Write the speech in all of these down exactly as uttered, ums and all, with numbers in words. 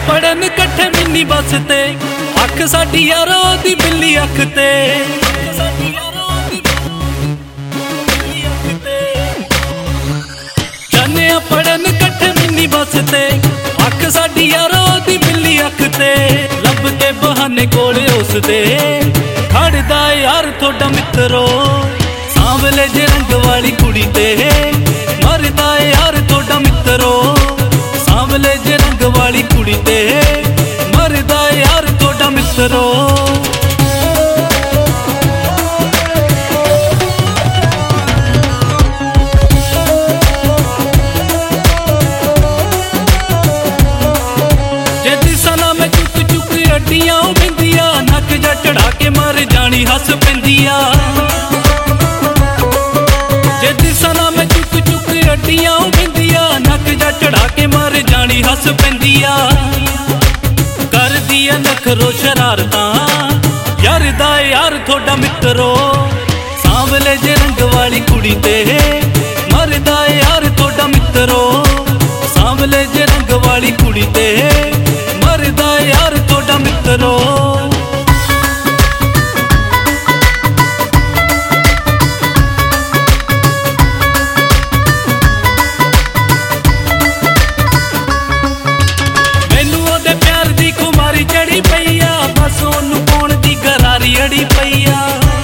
पढ़न कट्ठे mini bus ते अख साडी यारो दी बिल्ली अख ते जाने पढ़न कट्ठे मिनी बस ते अख साडी यारो दी बिल्ली अख ते लभदे बहाने कोले उसदे खड़दा यार थोड़ा मित्रो सांवले जे रंग वाली कुड़ी ते मरदा यार थोड़ा मित्रो सांवले जे रंग वाली कुड़ी ते मरदा यार थोड़ा मित्रो। जे दिसना में चुक चुक अड्डियां बिंदिया नक जा चढ़ा के मर जानी हस पेंदिया जे दिसना में चुक चुक अड्डियां बिंदिया नक जा चढ़ा के मर जानी हस पेंदिया कर दिया नखरो शरारता यार दा यार थोड़ा मित्रो सांवले जे रंग वाली कुड़ी ते मरदा यार थोड़ा मित्रो सांवले जे रंग वाली कुड़ी ते मरदा यार थोड़ा मित्रो। चढ़ी पईया बस ओनू पाउण दी गरारी अड़ी पईया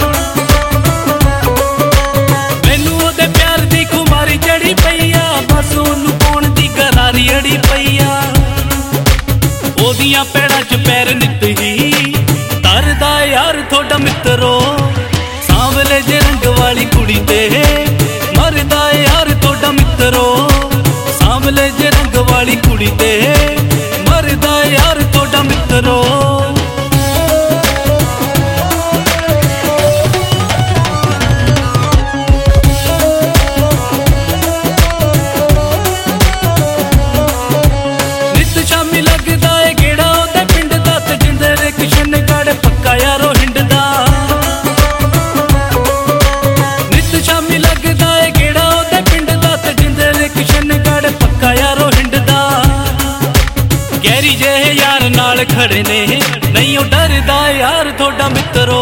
मैनू ओदे प्यार दी खुमारी चढ़ी पईया बस ओनू पाउण दी गरारी अड़ी पईया ओदियां पैड़ां च पैर नित ही तरदा यार थोड़ा मित्रो सांवले जे रंग वाली कुड़ी ते मरदा यार थोड़ा मित्रो सांवले जे रंग वाली कुड़ी ते मरदा यार थोड़ा मित्रो। नित शामी लगदा है गेड़ा ओदे पिंड दा ते जिंदर किशन गढ़ पक्का यारो हिंडदा नित शामी लगदा है गेड़ा ओदे पिंड दा ते जिंदर किशन गढ़ पक्का यारो हिंडदा गैरी जे यार नाल खड़े ने नहीं ओ डरदा यार थोड़ा मित्रो